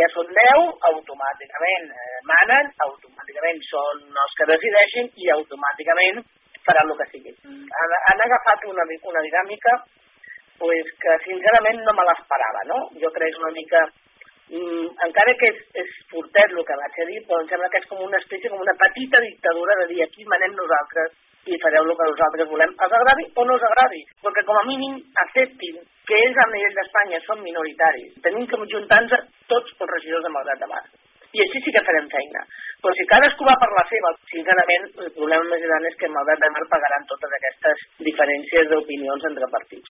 ja són 10, automàticament manen, automàticament són els que decideixen i automàticament faran el que sigui. Han agafat una dinàmica pues, que sincerament no me l'esperava, no? Jo crec una mica, encara que és fortet el que vaig a dir, però em sembla que és com una espècie, com una petita dictadura de dir aquí manem nosaltres i fareu el que nosaltres volem, els agradi o no els agradi, perquè com a mínim acceptin que ells a nivell d'Espanya són minoritaris. Tenim que juntar-nos tots els regidors de Malgrat de Mar. I així sí que farem feina. Però si cadascú va per la seva, sincerament, el problema més gran és que Malgrat de Mar pagaran totes aquestes diferències d'opinions entre partits.